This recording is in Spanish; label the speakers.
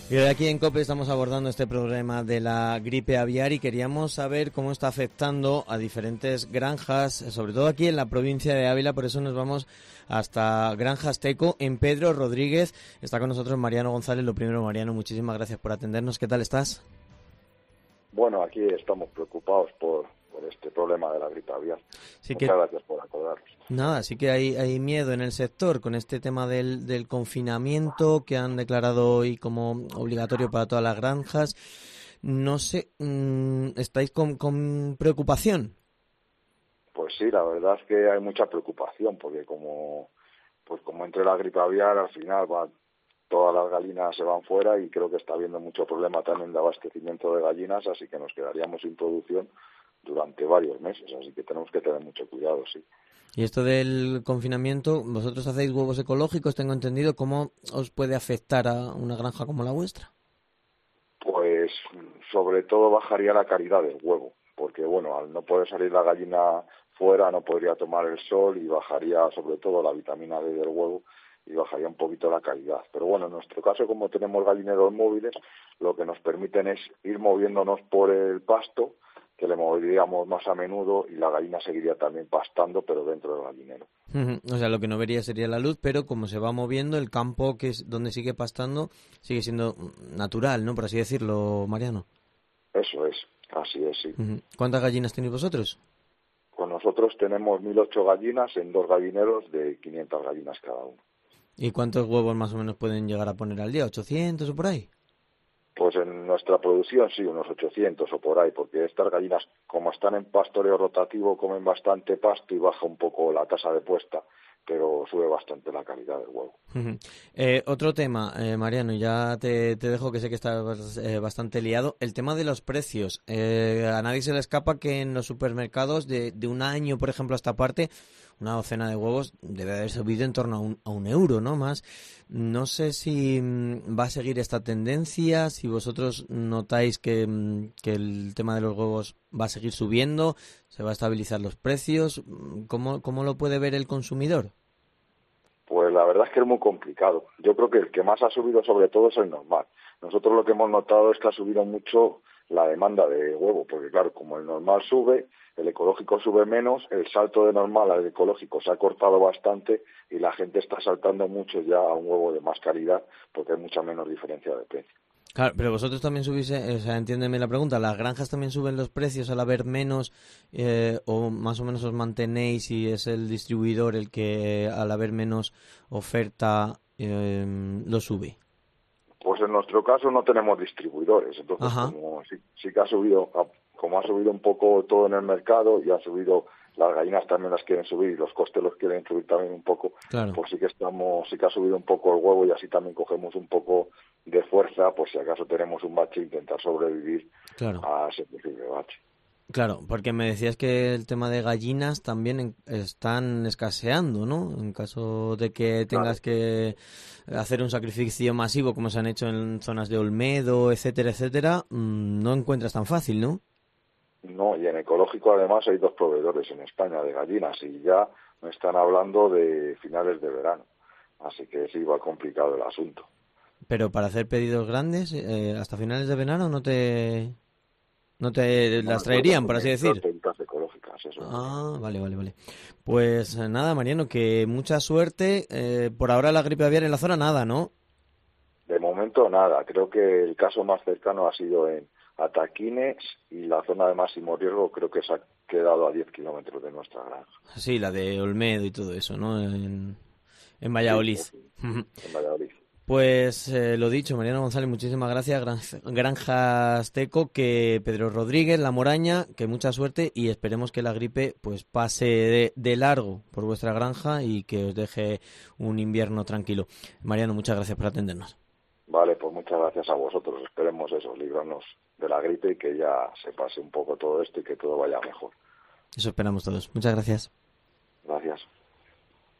Speaker 1: Y hoy aquí en COPE estamos abordando este problema de la gripe aviar y queríamos saber cómo está afectando a diferentes granjas, sobre todo aquí en la provincia de Ávila. Por eso nos vamos hasta Granjas Teco, en Pedro Rodríguez. Está con nosotros Mariano González. Lo primero, Mariano, muchísimas gracias por atendernos. ¿Qué tal estás?
Speaker 2: Bueno, aquí estamos preocupados por este problema de la gripe aviar. Muchas gracias por acordarnos.
Speaker 1: Nada, sí que hay miedo en el sector con este tema del confinamiento que han declarado hoy como obligatorio para todas las granjas. No sé, ¿estáis con preocupación?
Speaker 2: Pues sí, la verdad es que hay mucha preocupación porque como entre la gripe aviar, al final todas las gallinas se van fuera y creo que está habiendo mucho problema también de abastecimiento de gallinas, así que nos quedaríamos sin producción durante varios meses, así que tenemos que tener mucho cuidado, sí.
Speaker 1: Y esto del confinamiento, vosotros hacéis huevos ecológicos, tengo entendido. ¿Cómo os puede afectar a una granja como la vuestra?
Speaker 2: Pues sobre todo bajaría la calidad del huevo, porque bueno, al no poder salir la gallina fuera no podría tomar el sol y bajaría sobre todo la vitamina D del huevo y bajaría un poquito la calidad. Pero bueno, en nuestro caso, como tenemos gallineros móviles, lo que nos permiten es ir moviéndonos por el pasto, que le moveríamos más a menudo y la gallina seguiría también pastando, pero dentro del gallinero.
Speaker 1: O sea, lo que no vería sería la luz, pero como se va moviendo, el campo que es donde sigue pastando sigue siendo natural, ¿no? Por así decirlo, Mariano.
Speaker 2: Eso es, así es, sí.
Speaker 1: ¿Cuántas gallinas tenéis vosotros?
Speaker 2: Con nosotros tenemos 1.008 gallinas en 2 gallineros de 500 gallinas cada uno.
Speaker 1: ¿Y cuántos huevos más o menos pueden llegar a poner al día? ¿800 o por ahí?
Speaker 2: Pues en nuestra producción sí, unos 800 o por ahí, porque estas gallinas, como están en pastoreo rotativo, comen bastante pasto y baja un poco la tasa de puesta, pero sube bastante la calidad del huevo.
Speaker 1: Otro tema, Mariano, ya te dejo, que sé que estás bastante liado. El tema de los precios. A nadie se le escapa que en los supermercados de un año, por ejemplo, a esta parte, una docena de huevos debe haber subido en torno a un euro, ¿no? Más. No sé si va a seguir esta tendencia, si vosotros notáis que el tema de los huevos va a seguir subiendo, se va a estabilizar los precios. ¿Cómo lo puede ver el consumidor?
Speaker 2: Pues la verdad es que es muy complicado. Yo creo que el que más ha subido sobre todo es el normal. Nosotros lo que hemos notado es que ha subido mucho la demanda de huevo, porque claro, como el normal sube, el ecológico sube menos, el salto de normal al ecológico se ha cortado bastante y la gente está saltando mucho ya a un huevo de más calidad porque hay mucha menos diferencia de precio.
Speaker 1: Claro, pero vosotros también subís, o sea, entiéndeme la pregunta, ¿las granjas también suben los precios al haber menos o más o menos os mantenéis y es el distribuidor el que al haber menos oferta lo sube?
Speaker 2: Pues en nuestro caso no tenemos distribuidores, entonces como sí que ha subido, como ha subido un poco todo en el mercado y ha subido, las gallinas también las quieren subir y los costes los quieren subir también un poco,
Speaker 1: claro.
Speaker 2: Pues sí que ha subido un poco el huevo y así también cogemos un poco de fuerza por si acaso tenemos un bache e intentar sobrevivir a ese posible bache.
Speaker 1: Claro, porque me decías que el tema de gallinas también están escaseando, ¿no? En caso de que tengas que hacer un sacrificio masivo como se han hecho en zonas de Olmedo, etcétera, etcétera, no encuentras tan fácil, ¿no?
Speaker 2: No, y en ecológico además hay 2 proveedores en España de gallinas y ya me están hablando de finales de verano, así que sí va complicado el asunto.
Speaker 1: Pero para hacer pedidos grandes, hasta finales de verano no te las traerían, por así decir.
Speaker 2: Ecológicas, eso.
Speaker 1: Vale. Pues nada, Mariano, que mucha suerte. Por ahora la gripe aviar en la zona nada, ¿no?
Speaker 2: De momento nada. Creo que el caso más cercano ha sido en Ataquines y la zona de máximo riesgo creo que se ha quedado a 10 kilómetros de nuestra granja.
Speaker 1: Sí, la de Olmedo y todo eso, ¿no? En Valladolid.
Speaker 2: Sí, en Valladolid.
Speaker 1: Pues lo dicho, Mariano González, muchísimas gracias. Granjas Teco, que Pedro Rodríguez, La Moraña, que mucha suerte y esperemos que la gripe pues pase de largo por vuestra granja y que os deje un invierno tranquilo. Mariano, muchas gracias por atendernos.
Speaker 2: Vale, pues muchas gracias a vosotros. Esperemos eso, librarnos de la gripe y que ya se pase un poco todo esto y que todo vaya mejor.
Speaker 1: Eso esperamos todos. Muchas gracias.
Speaker 2: Gracias.